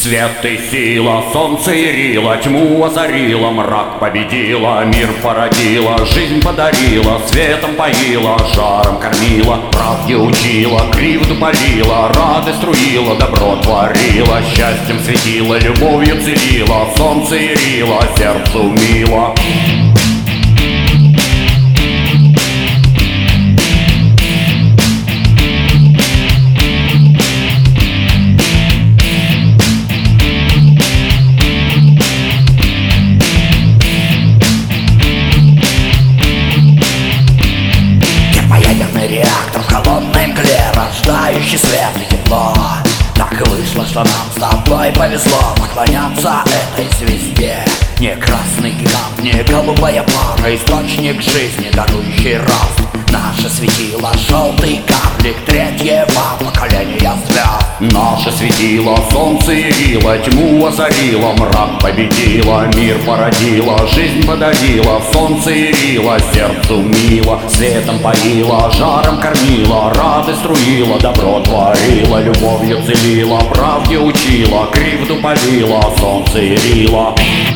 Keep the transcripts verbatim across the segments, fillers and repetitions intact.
Свет и сила, солнце ярило, тьму озарила, мрак победила, мир породила, жизнь подарила, светом поила, жаром кормила, правде учила, кривду полила, радость струила, добро творила, счастьем светила, любовью целила, солнце ярило, сердцу мило. Реактор в холодной мгле, рождающий свет и тепло. Так вышло, что нам с тобой повезло поклоняться этой звезде. Не красный гигант, не голубая пара, источник жизни, дарующий рост. Наше светило, желтый карлик третьего поколения звезд. Наше светило, солнце явило, тьму озарило, мрак победила, мир породила, жизнь подарила, солнце явило, сердцу мило, светом поила, жаром кормила, радость струила, добро творила, любовью целила, правде учила, кривду полила, солнце явило.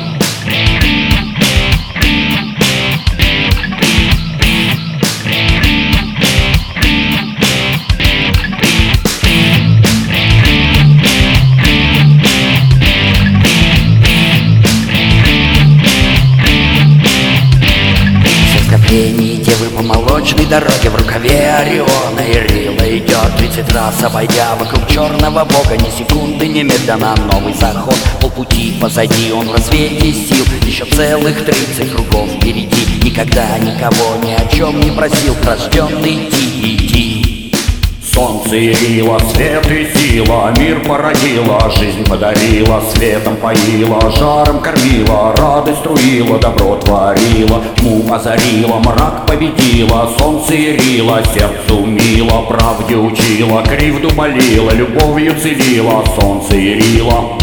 Девы по молочной дороге, в рукаве Ориона и Рила идет тридцать раз, обойдя вокруг черного бога. Ни секунды, ни медленно, новый заход. Полпути позади, он в рассвете сил, еще целых тридцать кругов впереди. Никогда никого ни о чем не просил, рожденный идти, идти. Солнце явило, свет и сила, мир породила, жизнь подарила, светом поила, жаром кормила, радость струила, добро творила, тьму озарила, мрак победила, солнце ярило, сердцу мило, правде учила, кривду болила, любовью целила, солнце ярило.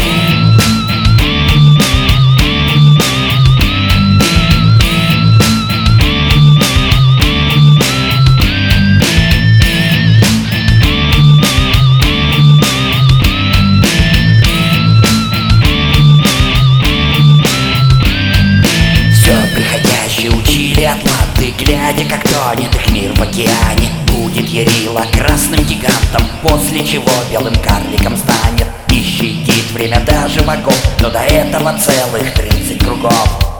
Учили атланты, глядя, как тонет их мир в океане. Будет Ярила красным гигантом, после чего белым карликом станет. И щадит время даже богов, но до этого целых тридцать кругов.